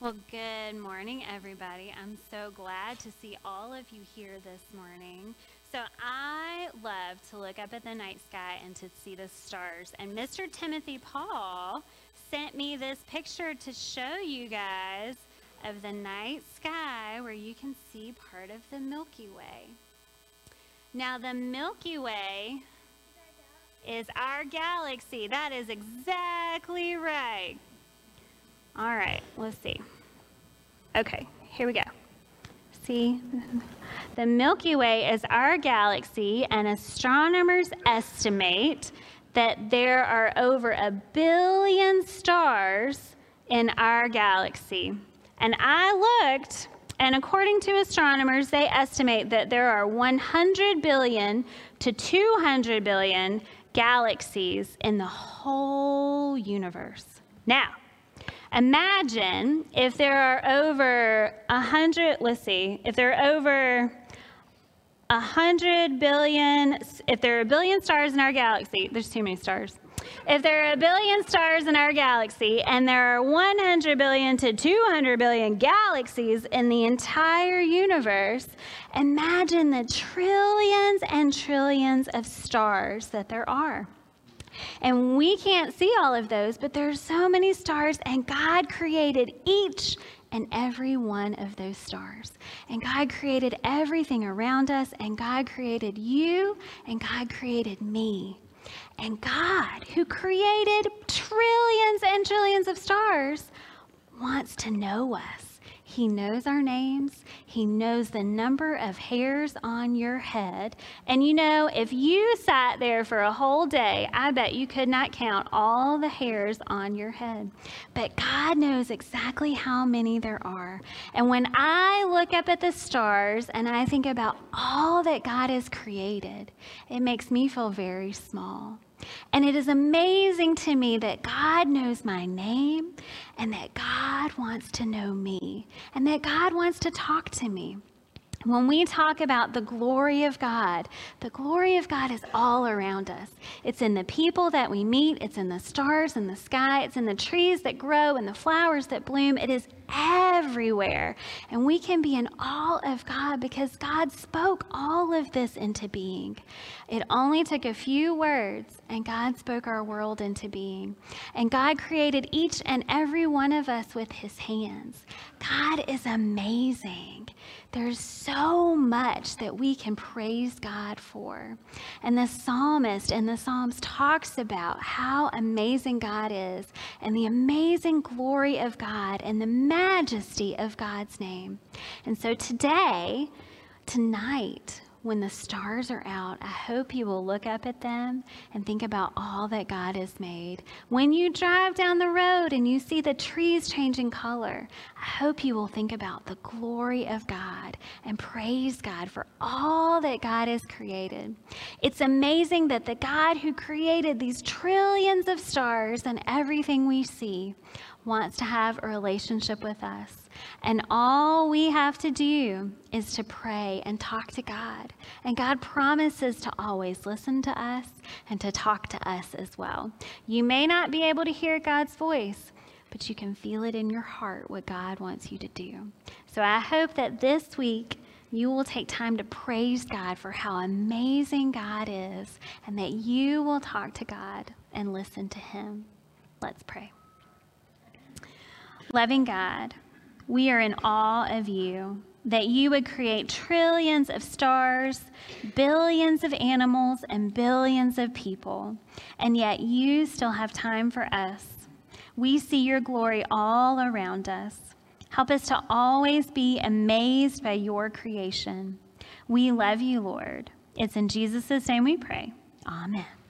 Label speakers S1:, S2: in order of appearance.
S1: Well, good morning, everybody. I'm so glad to see all of you here this morning. So I love to look up at the night sky and to see the stars. And Mr. Timothy Paul sent me this picture to show you guys of the night sky where you can see part of the Milky Way. Now, the Milky Way is our galaxy. That is exactly right. All right, let's see. Okay, here we go. See, the Milky Way is our galaxy, and astronomers estimate that there are over 1 billion stars in our galaxy. And I looked, and according to astronomers, they estimate that there are 100 billion to 200 billion galaxies in the whole universe. Now, imagine if there are over 100 billion, if there are 1 billion stars in our galaxy, there's too many stars. If there are 1 billion stars in our galaxy and there are 100 billion to 200 billion galaxies in the entire universe, imagine the trillions and trillions of stars that there are. And we can't see all of those, but there's so many stars, and God created each and every one of those stars. And God created everything around us, and God created you, and God created me. And God, who created trillions and trillions of stars, wants to know us. He knows our names. He knows the number of hairs on your head. And you know, if you sat there for a whole day, I bet you could not count all the hairs on your head. But God knows exactly how many there are. And when I look up at the stars and I think about all that God has created, it makes me feel very small. And it is amazing to me that God knows my name, and that God wants to know me, and that God wants to talk to me. When we talk about the glory of God is all around us. It's in the people that we meet. It's in the stars in the sky. It's in the trees that grow and the flowers that bloom. It is everywhere. And we can be in awe of God because God spoke all of this into being. It only took a few words, and God spoke our world into being. And God created each and every one of us with his hands. God is amazing. There's so much that we can praise God for. And the psalmist in the Psalms talks about how amazing God is, and the amazing glory of God, and the majesty of God's name. And so tonight, when the stars are out, I hope you will look up at them and think about all that God has made. When you drive down the road and you see the trees changing color, I hope you will think about the glory of God and praise God for all that God has created. It's amazing that the God who created these trillions of stars and everything we see wants to have a relationship with us. And all we have to do is to pray and talk to God. And God promises to always listen to us and to talk to us as well. You may not be able to hear God's voice, but you can feel it in your heart what God wants you to do. So I hope that this week you will take time to praise God for how amazing God is, and that you will talk to God and listen to him. Let's pray. Loving God, we are in awe of you, that you would create trillions of stars, billions of animals, and billions of people, and yet you still have time for us. We see your glory all around us. Help us to always be amazed by your creation. We love you, Lord. It's in Jesus' name we pray. Amen.